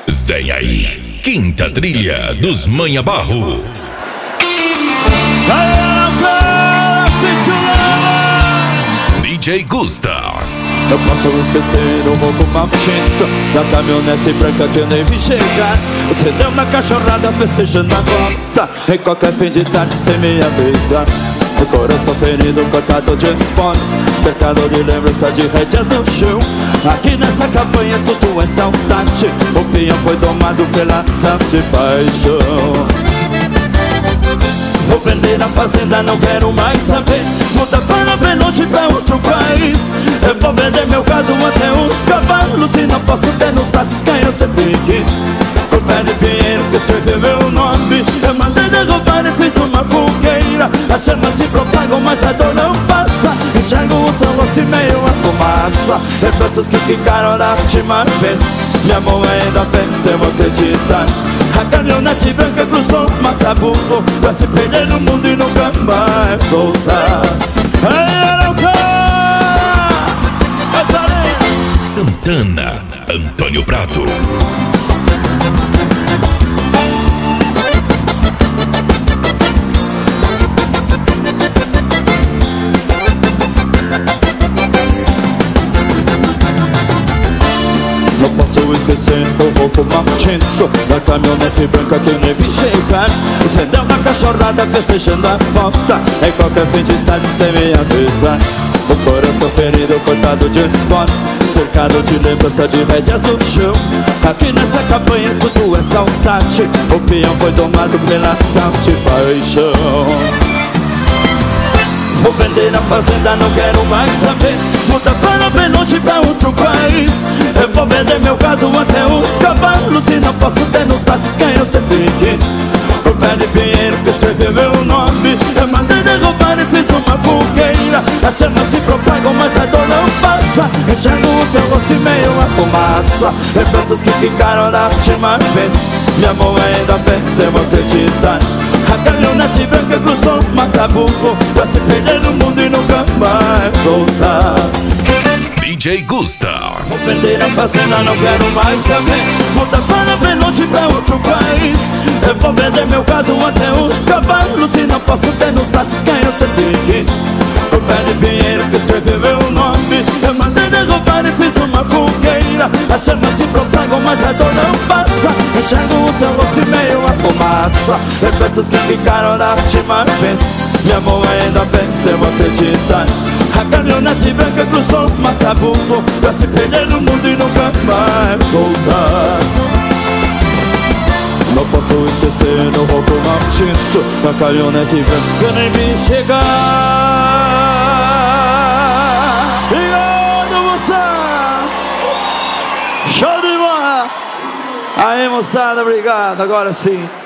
Vem aí, quinta trilha dos Manha Barro. DJ Gusta. Eu posso esquecer o roubo maldito da caminhonete branca que eu nem vi chegar. Eu te dei uma cachorrada festejando a volta em qualquer fim de tarde sem me avisar. O coração ferido, cortado de esportes, cercado de lembrança de rédeas no chão. Aqui nessa campanha tudo é saudade. O pinhão foi domado pela tarde paixão. Vou vender a fazenda, não quero mais saber. Muda para bem longe, pra outro país. Eu vou vender meu gado até os cavalos e não posso ter nos braços quem eu sempre quis. O pé de pinheiro que escreveu meu nome, eu mandei derrubar e fiz uma fogueira. As chamas se propagam, mas a dor não passa. Enxergo o seu rosto e meio a fumaça. Lembranças que ficaram da última vez. Minha mão ainda venceu, acreditar. A caminhonete branca cruzou o Macabuco pra se perder no mundo e nunca mais voltar. Santana, Antônio Prado. Não posso esquecer o roubo maldito da caminhonete branca que eu nem vi chegar. Entendeu uma cachorrada festejando a volta em qualquer fim de tarde sem me avisar. O coração ferido, cortado de esporte, cercado de lembrança de rédeas no chão. Aqui nessa campanha tudo é saudade. O peão foi domado pela tal de paixão. Vou vender a fazenda, não quero mais saber. Muda para bem longe, pra outro país. Eu vou vender meu gado até os cavalos e não posso ter nos braços quem eu sempre quis. O pé de pinheiro que escreveu meu nome, eu mandei derrubar e fiz uma fogueira. As chamas se propagam, mas a dor não passa. Enxergo o seu rosto e meio a fumaça. Lembranças que ficaram da última vez. Minha mão ainda venceu, acreditar. A caminhonete branca cruzou o Macabuco pra se perder no mundo e nunca mais voltar. DJ Gusta. Vou vender a fazenda, não quero mais saber. Muda para bem longe, pra outro país. Eu vou vender meu gado até os cavalos e não posso ter nos braços quem eu sempre quis. O pé de pinheiro que escreveu meu nome, eu mandei derrubar e fiz uma fogueira. As chamas se propagam, mas a dor não passa. Enxergo o seu rosto e meio a fumaça. Lembranças que ficaram da última vez. Minha mão ainda venceu, acreditar. A caminhonete branca cruzou o Macabuco pra se perder no mundo e nunca mais voltar. Não posso esquecer o roubo maldito da caminhonete branca que eu nem vi chegar. Obrigado, moçada! Show de bola! Aí, moçada, obrigado. Agora sim.